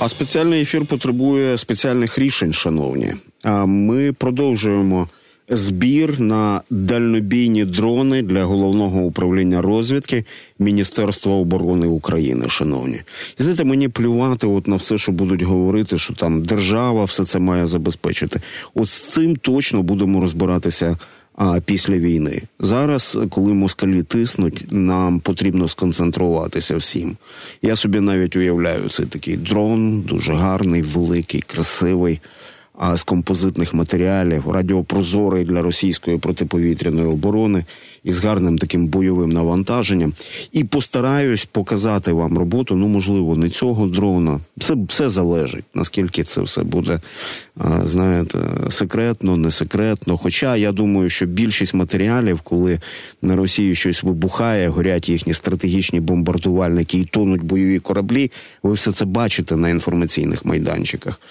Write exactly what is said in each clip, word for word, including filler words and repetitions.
А спеціальний ефір потребує спеціальних рішень, шановні. А ми продовжуємо збір на дальнобійні дрони для Головного управління розвідки Міністерства оборони України, шановні. І знаєте, мені плювати от на все, що будуть говорити, що там держава все це має забезпечити. От з цим точно будемо розбиратися а, після війни. Зараз, коли москалі тиснуть, нам потрібно сконцентруватися всім. Я собі навіть уявляю, це такий дрон, дуже гарний, великий, красивий, а з композитних матеріалів, радіопрозорий для російської протиповітряної оборони і з гарним таким бойовим навантаженням. І постараюсь показати вам роботу, ну, можливо, не цього дрона. Все, все залежить, наскільки це все буде, знаєте, секретно, не секретно. Хоча я думаю, що більшість матеріалів, коли на Росії щось вибухає, горять їхні стратегічні бомбардувальники і тонуть бойові кораблі, ви все це бачите на інформаційних майданчиках.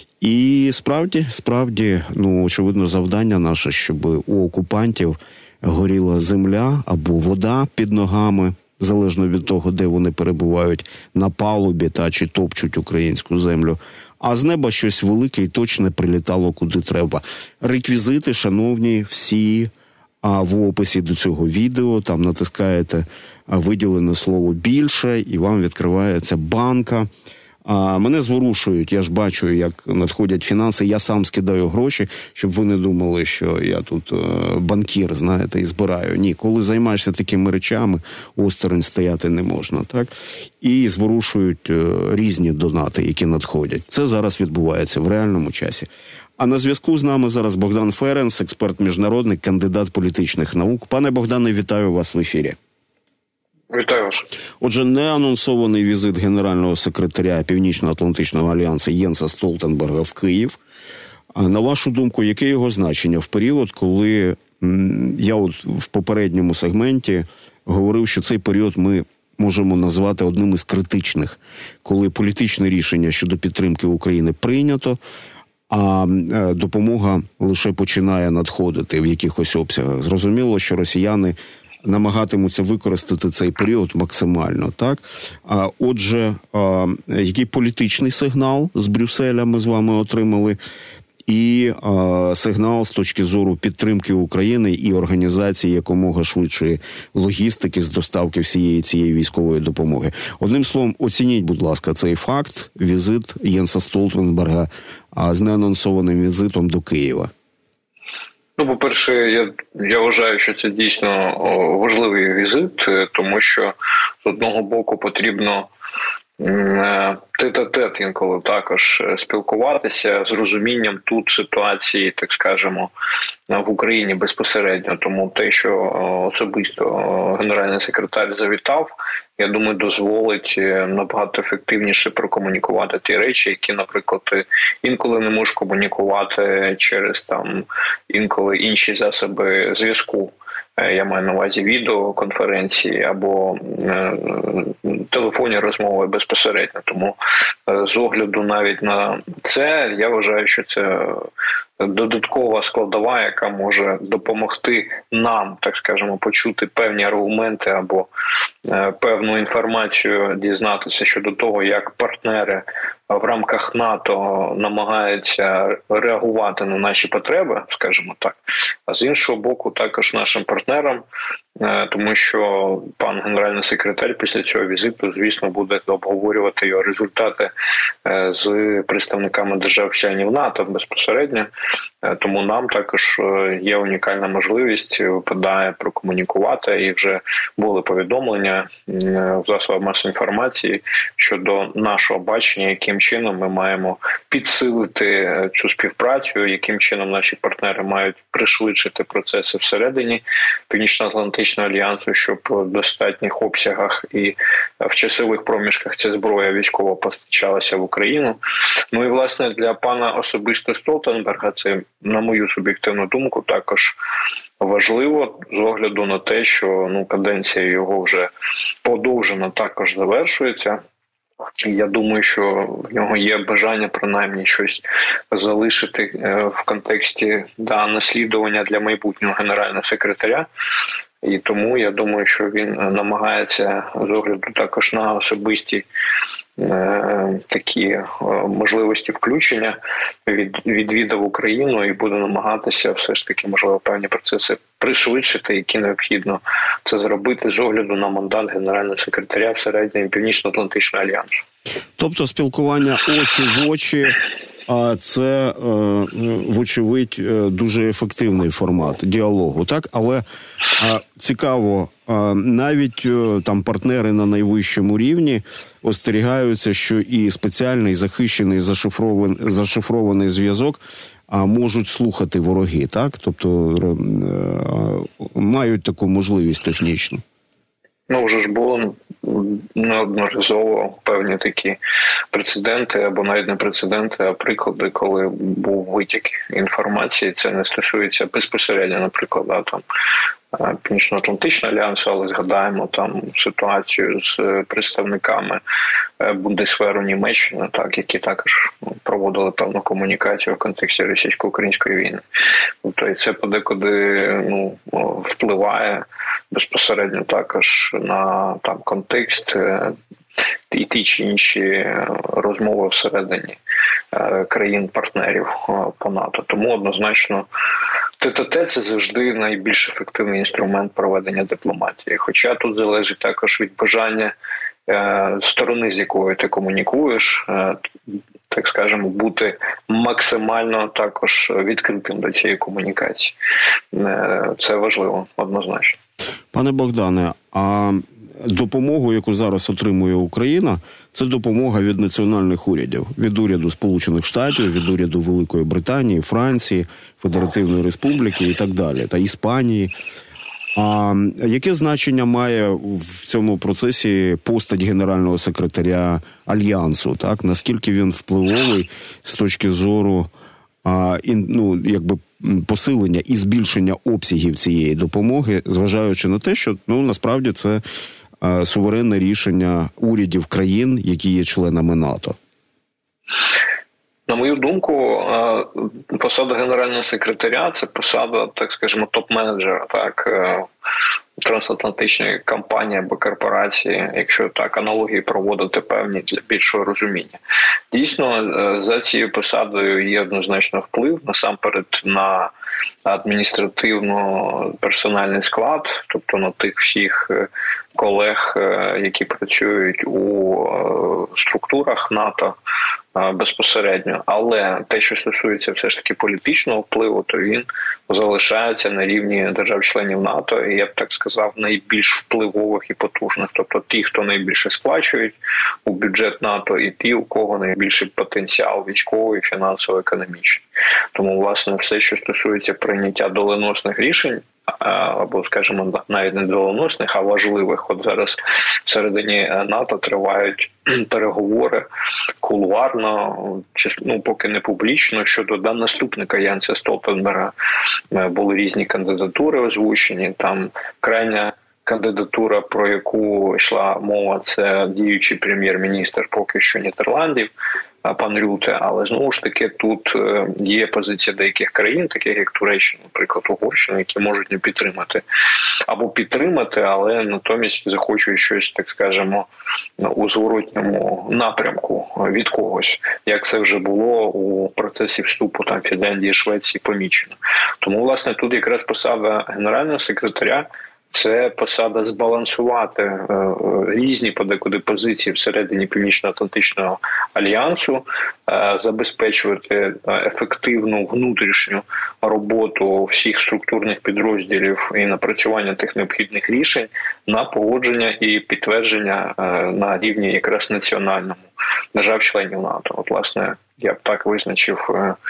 І справді, справді, ну, очевидно, завдання наше, щоб у окупантів горіла земля або вода під ногами, залежно від того, де вони перебувають, на палубі та чи топчуть українську землю, а з неба щось велике і точне прилітало куди треба. Реквізити, шановні, всі а в описі до цього відео, там натискаєте виділене слово «більше» і вам відкривається банка. А мене зворушують, я ж бачу, як надходять фінанси, я сам скидаю гроші, щоб ви не думали, що я тут е, банкір, знаєте, і збираю. Ні, коли займаєшся такими речами, осторонь стояти не можна, так? І зворушують е, різні донати, які надходять. Це зараз відбувається в реальному часі. А на зв'язку з нами зараз Богдан Ференц, експерт-міжнародник, кандидат політичних наук. Пане Богдане, вітаю вас в ефірі. Вітаю вас. Отже, неанонсований візит генерального секретаря Північно-Атлантичного альянсу Єнса Столтенберга в Київ. А на вашу думку, яке його значення в період, коли м, я от в попередньому сегменті говорив, що цей період ми можемо назвати одним із критичних, коли політичне рішення щодо підтримки України прийнято, а е, допомога лише починає надходити в якихось обсягах. Зрозуміло, що росіяни намагатимуться використати цей період максимально, так? А отже, а, який політичний сигнал з Брюсселя ми з вами отримали, і а, сигнал з точки зору підтримки України і організації якомога швидшої логістики з доставки всієї цієї військової допомоги. Одним словом, оцініть, будь ласка, цей факт, візит Єнса Столтенберга а, з неанонсованим візитом до Києва. Ну, по-перше, я, я вважаю, що це дійсно важливий візит, тому що з одного боку потрібно тет-а-тет інколи також спілкуватися з розумінням тут ситуації, так скажемо, в Україні безпосередньо. Тому те, що особисто генеральний секретар завітав, я думаю, дозволить набагато ефективніше прокомунікувати ті речі, які, наприклад, інколи не можеш комунікувати через там інколи інші засоби зв'язку. Я маю на увазі відеоконференції або е, телефонні розмови безпосередньо. Тому е, з огляду навіть на це, я вважаю, що це додаткова складова, яка може допомогти нам, так скажемо, почути певні аргументи або е, певну інформацію, дізнатися щодо того, як партнери в рамках НАТО намагаються реагувати на наші потреби, скажімо так, а з іншого боку також нашим партнерам, тому що пан генеральний секретар після цього візиту, звісно, буде обговорювати його результати з представниками держав-членів НАТО безпосередньо, тому нам також є унікальна можливість, випадає прокомунікувати, і вже були повідомлення в засобах масової інформації щодо нашого бачення, яким чином ми маємо підсилити цю співпрацю, яким чином наші партнери мають пришвидшити процеси всередині Північно-Атлантичного альянсу, щоб в достатніх обсягах і в часових проміжках ця зброя військова постачалася в Україну. Ну і, власне, для пана особисто Столтенберга це, на мою суб'єктивну думку, також важливо з огляду на те, що ну, каденція його вже подовжена, також завершується. Я думаю, що в нього є бажання принаймні щось залишити в контексті да, наслідування для майбутнього генерального секретаря. І тому я думаю, що він намагається з огляду також на особисті такі можливості включення, від, відвідав Україну і буде намагатися все ж таки, можливо, певні процеси пришвидшити, які необхідно це зробити з огляду на мандат генерального секретаря всередині Північно-Атлантичного альянсу. Тобто спілкування очі в очі, а це, вочевидь, дуже ефективний формат діалогу, так? Але цікаво, навіть там партнери на найвищому рівні остерігаються, що і спеціальний захищений зашифрований, зашифрований зв'язок можуть слухати вороги, так? Тобто мають таку можливість технічну. Ну, вже ж було неодноразово певні такі прецеденти, або навіть не прецеденти, а приклади, коли був витік інформації. Це не стосується безпосередньо, наприклад, да, там Північно-Атлантичного альянсу, але згадаємо там ситуацію з представниками Бундесверу Німеччини, так, які також проводили певну комунікацію в контексті російсько-української війни. Тобто і це подекуди ну, впливає безпосередньо також на там контекст і ті чи інші розмови всередині країн-партнерів по НАТО. Тому однозначно ТТТ – це завжди найбільш ефективний інструмент проведення дипломатії. Хоча тут залежить також від бажання сторони, з якою ти комунікуєш, так скажемо, бути максимально також відкритим до цієї комунікації. Це важливо, однозначно. Пане Богдане, а допомогу, яку зараз отримує Україна, це допомога від національних урядів. Від уряду Сполучених Штатів, від уряду Великої Британії, Франції, Федеративної Республіки і так далі, та Іспанії. А яке значення має в цьому процесі постать генерального секретаря Альянсу? Так? Наскільки він впливовий з точки зору а, і, ну, якби посилення і збільшення обсягів цієї допомоги, зважаючи на те, що ну, насправді це а, суверенне рішення урядів країн, які є членами НАТО? На мою думку, посада генерального секретаря – це посада, так скажімо, топ-менеджера, так, трансатлантичної компанії або корпорації, якщо так аналогії проводити певні для більшого розуміння. Дійсно, за цією посадою є однозначно вплив, насамперед, на адміністративно-персональний склад, тобто на тих всіх колег, які працюють у структурах НАТО безпосередньо. Але те, що стосується все ж таки політичного впливу, то він залишається на рівні держав-членів НАТО, і я б так сказав, найбільш впливових і потужних. Тобто ті, хто найбільше сплачують у бюджет НАТО, і ті, у кого найбільший потенціал військовий, фінансово-економічний. Тому, власне, все, що стосується прийняття доленосних рішень, або, скажімо, навіть не доленосних, а важливих. От зараз всередині НАТО тривають переговори кулуарно, ну, поки не публічно, щодо да, наступника Янса Столтенберга. Були різні кандидатури озвучені, там крайня кандидатура, про яку йшла мова, це діючий прем'єр-міністр поки що Нідерландів, пан Рюте, але знову ж таки тут є позиція деяких країн, таких як Туреччина, наприклад, Угорщина, які можуть не підтримати. Або підтримати, але натомість захочуть щось, так скажемо, у зворотньому напрямку від когось, як це вже було у процесі вступу там Фінляндії, Швеції помічено. Тому, власне, тут якраз посада генерального секретаря – це посада збалансувати е, різні подекуди позиції всередині Північно-Атлантичного альянсу, е, забезпечувати ефективну внутрішню роботу всіх структурних підрозділів і напрацювання тих необхідних рішень на погодження і підтвердження е, на рівні якраз національному держав-членів НАТО. От, власне, я б так визначив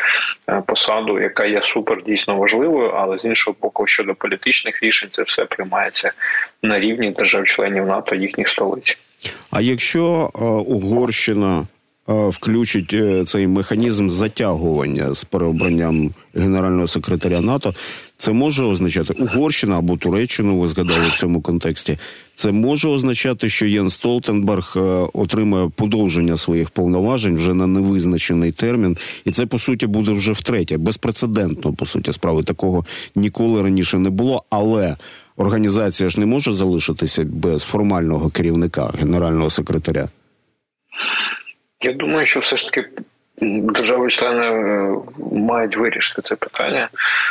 посаду, яка є супер дійсно важливою, але з іншого боку, щодо політичних рішень, це все приймається на рівні держав-членів НАТО, їхніх столиць. А якщо Угорщина включить цей механізм затягування з переобранням генерального секретаря НАТО, це може означати Угорщина або Туреччину, ви згадали в цьому контексті, це може означати, що Єнс Столтенберг отримає подовження своїх повноважень вже на невизначений термін, і це, по суті, буде вже втретє, безпрецедентно, по суті, справи такого ніколи раніше не було, але організація ж не може залишитися без формального керівника, генерального секретаря. Я думаю, що все ж таки держави-члени мають вирішити це питання.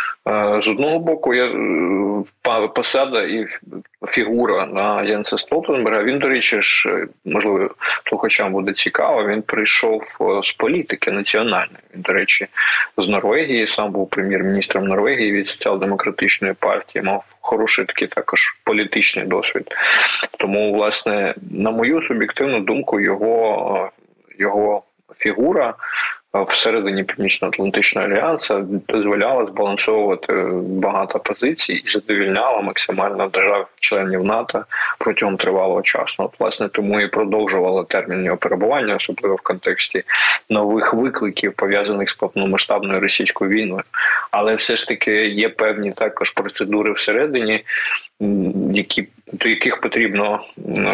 З одного боку, я, посада і фігура на Єнса Столтенберга, він, до речі, ж, можливо, слухачам буде цікаво, він прийшов з політики національної. Він, до речі, з Норвегії, сам був прем'єр-міністром Норвегії від соціал-демократичної партії, мав хороший такий також політичний досвід. Тому, власне, на мою суб'єктивну думку, його, його фігура всередині Північно-Атлантичного альянсу дозволяла збалансовувати багато позицій і задовільняла максимально держав-членів НАТО протягом тривалого часу. От, власне, тому і продовжувала термін його перебування, особливо в контексті нових викликів, пов'язаних з повномасштабною російською війною. Але все ж таки є певні також процедури всередині, які, до яких потрібно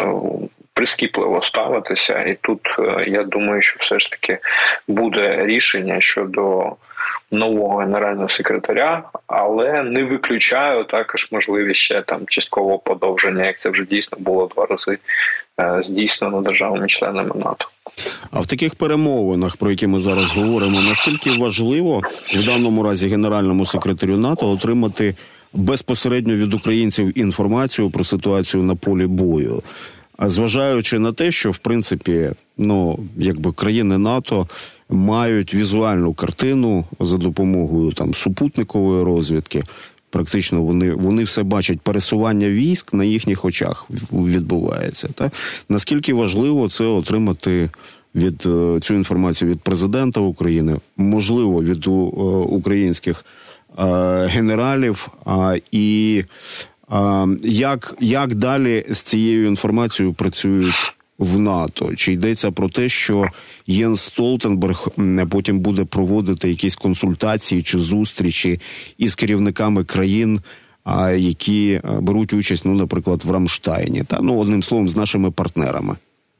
прискіпливо ставитися. І тут, я думаю, що все ж таки буде рішення щодо нового генерального секретаря, але не виключаю також можливість ще там часткового подовження, як це вже дійсно було два рази здійснено державами-членами НАТО. А в таких перемовинах, про які ми зараз говоримо, наскільки важливо в даному разі генеральному секретарю НАТО отримати безпосередньо від українців інформацію про ситуацію на полі бою? А зважаючи на те, що, в принципі, ну, якби країни НАТО мають візуальну картину за допомогою там супутникової розвідки, практично вони, вони все бачать, пересування військ на їхніх очах відбувається. Та? Наскільки важливо це отримати від цю інформацію від президента України, можливо, від українських е, генералів, а, і А, як, як далі з цією інформацією працюють в НАТО? Чи йдеться про те, що Єнс Столтенберг потім буде проводити якісь консультації чи зустрічі із керівниками країн, а, які беруть участь, ну, наприклад, в Рамштайні, та, ну, одним словом, з нашими партнерами?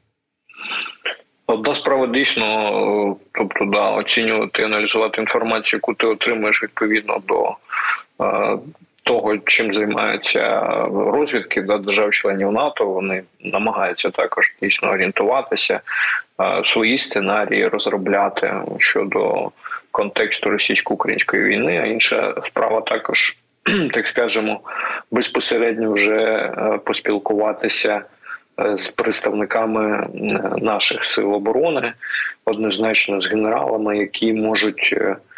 Одна справа дійсно, тобто, да, оцінювати, аналізувати інформацію, яку ти отримуєш відповідно до е, того, чим займаються розвідки да, держав-членів НАТО, вони намагаються також дійсно орієнтуватися, свої сценарії розробляти щодо контексту російсько-української війни, а інша справа також, так скажемо, безпосередньо вже поспілкуватися з представниками наших сил оборони, однозначно з генералами, які можуть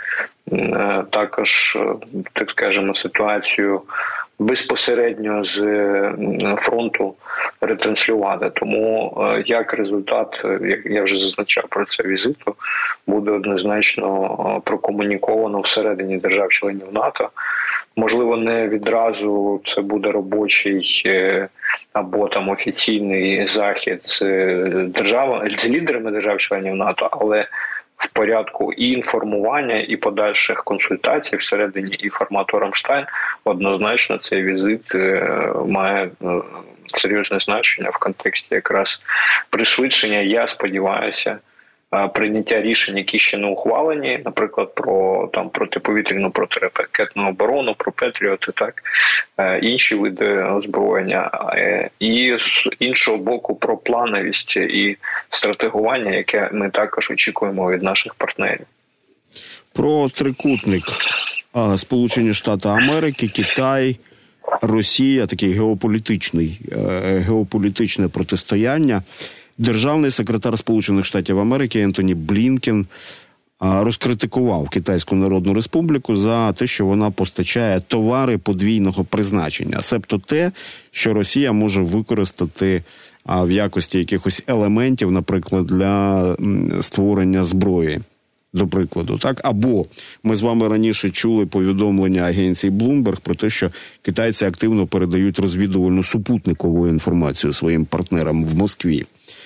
також, так скажемо, ситуацію безпосередньо з фронту ретранслювати. Тому як результат, як я вже зазначав про це, візиту, буде однозначно прокомуніковано всередині держав-членів НАТО. Можливо, не відразу це буде робочий або там офіційний захід з державами, з лідерами держав-членів НАТО, але в порядку і інформування, і подальших консультацій всередині і формату Рамштайн, однозначно цей візит має серйозне значення в контексті якраз пришвидшення, я сподіваюся, прийняття рішень, які ще не ухвалені, наприклад, про там протиповітряну, протиракетну оборону, про Петріоти, так, інші види озброєння, і з іншого боку про плановість і стратегування, яке ми також очікуємо від наших партнерів. Про трикутник Сполучені Штати Америки, Китай, Росія, такий геополітичний, геополітичне протистояння. Державний секретар Сполучених Штатів Америки Ентоні Блінкен розкритикував Китайську Народну Республіку за те, що вона постачає товари подвійного призначення, себто те, що Росія може використати в якості якихось елементів, наприклад, для створення зброї, до прикладу, так? Або ми з вами раніше чули повідомлення агенції Bloomberg про те, що китайці активно передають розвідувальну супутникову інформацію своїм партнерам в Москві.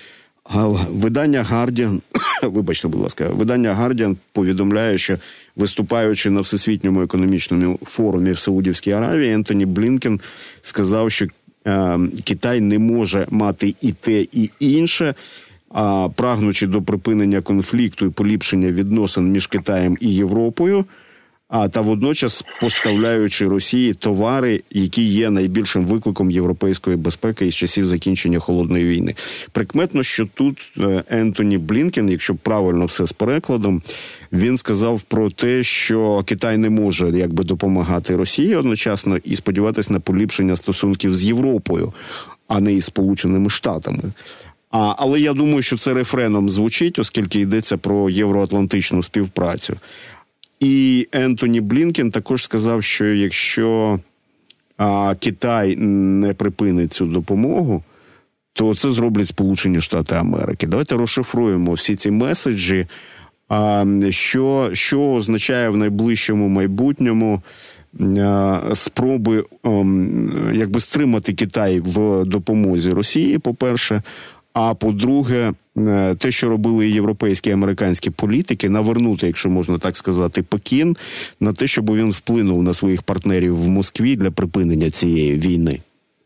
Видання Guardian, вибачте, будь ласка, видання Guardian повідомляє, що виступаючи на Всесвітньому економічному форумі в Саудівській Аравії, Ентоні Блінкен сказав, що е, Китай не може мати і те, і інше, а прагнучи до припинення конфлікту і поліпшення відносин між Китаєм і Європою, а та водночас поставляючи Росії товари, які є найбільшим викликом європейської безпеки із часів закінчення Холодної війни. Прикметно, що тут Ентоні Блінкен, якщо правильно все з перекладом, він сказав про те, що Китай не може якби допомагати Росії одночасно і сподіватися на поліпшення стосунків з Європою, а не із Сполученими Штатами. А, але я думаю, що це рефреном звучить, оскільки йдеться про євроатлантичну співпрацю. І Ентоні Блінкен також сказав, що якщо а, Китай не припинить цю допомогу, то це зроблять Сполучені Штати Америки. Давайте розшифруємо всі ці меседжі, а, що, що означає в найближчому майбутньому а, спроби а, якби стримати Китай в допомозі Росії, по-перше, а по-друге, те, що робили європейські і американські політики, навернути, якщо можна так сказати, Пекін на те, щоб він вплинув на своїх партнерів в Москві для припинення цієї війни.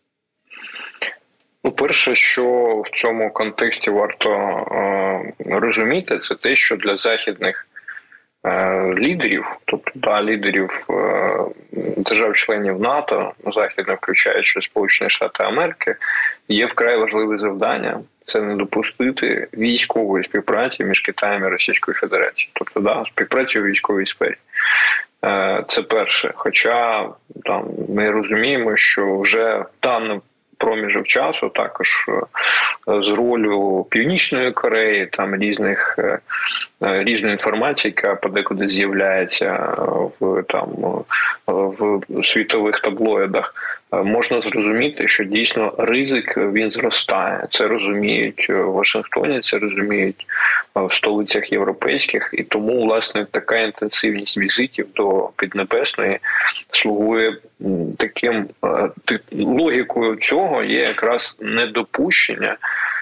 Ну, перше, що в цьому контексті варто е, розуміти, це те, що для західних е, лідерів, тобто да, лідерів е, держав-членів НАТО, західно включаючи Сполучені Штати Америки, є вкрай важливе завдання – це не допустити військової співпраці між Китаєм і Російською Федерацією. Тобто, да, співпраці у військовій сфері. Це перше. Хоча там ми розуміємо, що вже даний проміжок часу також з ролью Північної Кореї, там різних різної інформації, яка подекуди з'являється в там в світових таблоїдах, можна зрозуміти, що дійсно ризик він зростає. Це розуміють в Вашингтоні, це розуміють в столицях європейських, і тому, власне, така інтенсивність візитів до Піднебесної слугує таким логікою цього є якраз недопущення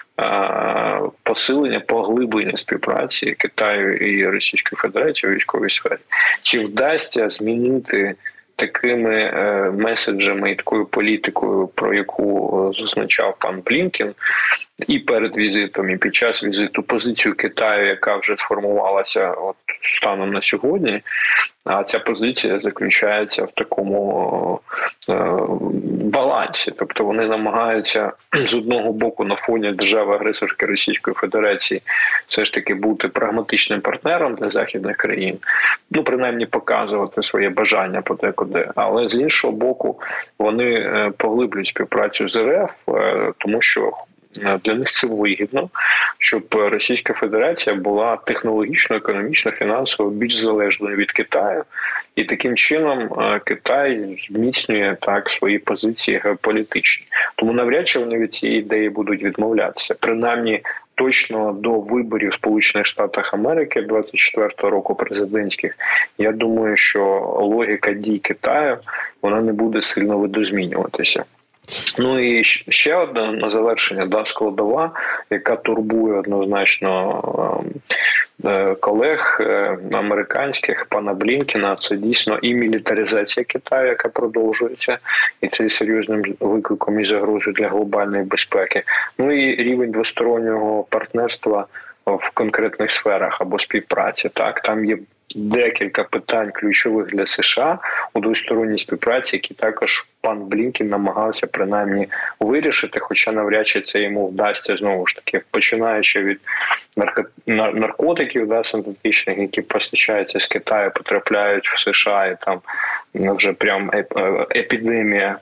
посилення, поглиблення співпраці Китаю і Російської Федерації у військовій сфері. Чи вдасться змінити такими е, меседжами і такою політикою, про яку зазначав пан Блінкен, і перед візитом, і під час візиту позицію Китаю, яка вже сформувалася от станом на сьогодні, а ця позиція заключається в такому е, балансі. Тобто вони намагаються з одного боку на фоні держави-агресорки Російської Федерації все ж таки бути прагматичним партнером для західних країн, ну принаймні показувати своє бажання подекуди, але з іншого боку вони поглиблюють співпрацю з РФ, тому що для них це вигідно, щоб Російська Федерація була технологічно, економічно, фінансово більш залежною від Китаю. І таким чином Китай зміцнює так свої позиції геополітичні. Тому навряд чи вони від цієї ідеї будуть відмовлятися. Принаймні, точно до виборів в Сполучених Штатах Америки двадцять четвертого року президентських, я думаю, що логіка дій Китаю, вона не буде сильно видозмінюватися. Ну і ще одна на завершення, да, складова, яка турбує однозначно е, колег е, американських, пана Блінкена, це дійсно і мілітаризація Китаю, яка продовжується, і це серйозним викликом і загрозою для глобальної безпеки. Ну і рівень двостороннього партнерства в конкретних сферах або співпраці. Так, там є декілька питань ключових для США у двосторонній співпраці, які також пан Блінкен намагався принаймні вирішити, хоча навряд чи це йому вдасться знову ж таки, починаючи від наркотиків, да, синтетичних, які постачаються з Китаю, потрапляють в США, і там вже прям епідемія,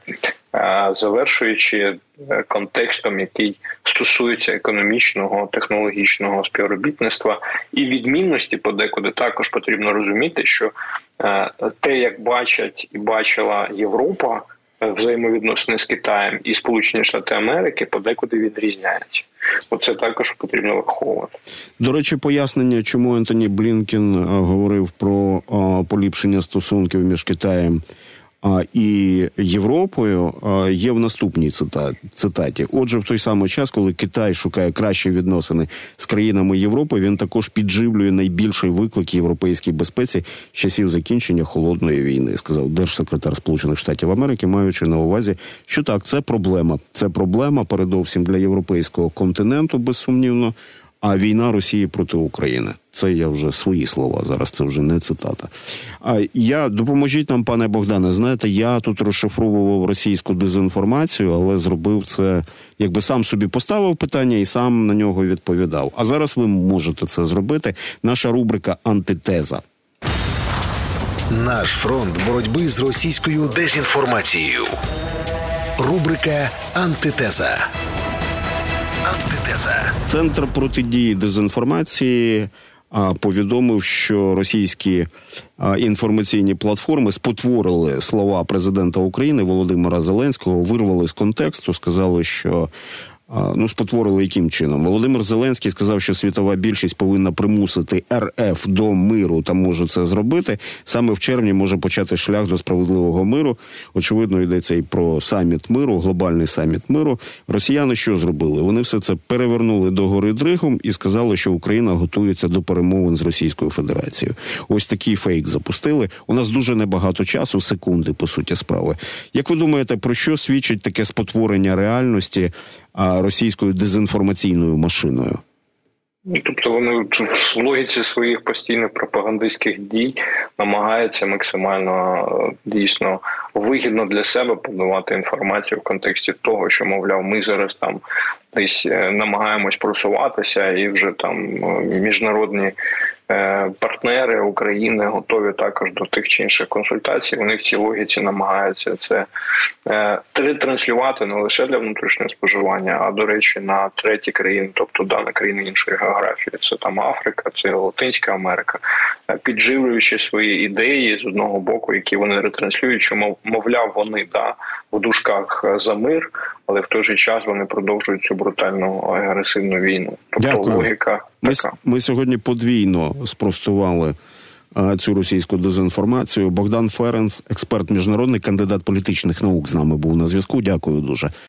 завершуючи контекстом, який стосується економічного, технологічного співробітництва і відмінності подекуди, також потрібно розуміти, що те, як бачать і бачила Європа взаємовідносини з Китаєм і Сполучені Штати Америки, подекуди відрізняються. Оце також потрібно враховувати. До речі, пояснення, чому Ентоні Блінкен говорив про поліпшення стосунків між Китаєм і Європою, є в наступній цитаті. Отже, в той самий час, коли Китай шукає кращі відносини з країнами Європи, він також підживлює найбільший виклик європейській безпеці з часів закінчення Холодної війни, сказав держсекретар Сполучених Штатів Америки, маючи на увазі, що так, це проблема. Це проблема, передовсім для європейського континенту, безсумнівно, а війна Росії проти України. Це я вже свої слова, зараз це вже не цитата. А я, допоможіть нам, пане Богдане, знаєте, я тут розшифровував російську дезінформацію, але зробив це, якби сам собі поставив питання і сам на нього відповідав. А зараз ви можете це зробити. Наша рубрика «Антитеза». Наш фронт боротьби з російською дезінформацією. Рубрика «Антитеза». Антитеза. Центр протидії дезінформації а, повідомив, що російські а, інформаційні платформи спотворили слова президента України Володимира Зеленського, вирвали з контексту, сказали, що ну, спотворили яким чином. Володимир Зеленський сказав, що світова більшість повинна примусити ер еф до миру та може це зробити. Саме в червні може почати шлях до справедливого миру. Очевидно, йдеться і про саміт миру, глобальний саміт миру. Росіяни що зробили? Вони все це перевернули догори дригом і сказали, що Україна готується до перемовин з Російською Федерацією. Ось такий фейк запустили. У нас дуже небагато часу, секунди, по суті, справи. Як ви думаєте, про що свідчить таке спотворення реальності а російською дезінформаційною машиною? Тобто вони в логіці своїх постійних пропагандистських дій намагаються максимально дійсно вигідно для себе подавати інформацію в контексті того, що, мовляв, ми зараз там десь намагаємось просуватися і вже там міжнародні партнери України готові також до тих чи інших консультацій. Вони в цій логіці намагаються це транслювати не лише для внутрішнього споживання, а, до речі, на треті країни, тобто дані країни іншої географії. Це там Африка, це Латинська Америка, підживлюючи свої ідеї з одного боку, які вони ретранслюють, що, мовляв, вони да, в дужках за мир, але в той же час вони продовжують цю брутальну агресивну війну. Тобто Дякую. логіка ми, така. Ми сьогодні подвійно спростували а, цю російську дезінформацію. Богдан Ференц, експерт міжнародний, кандидат політичних наук, з нами був на зв'язку. Дякую дуже.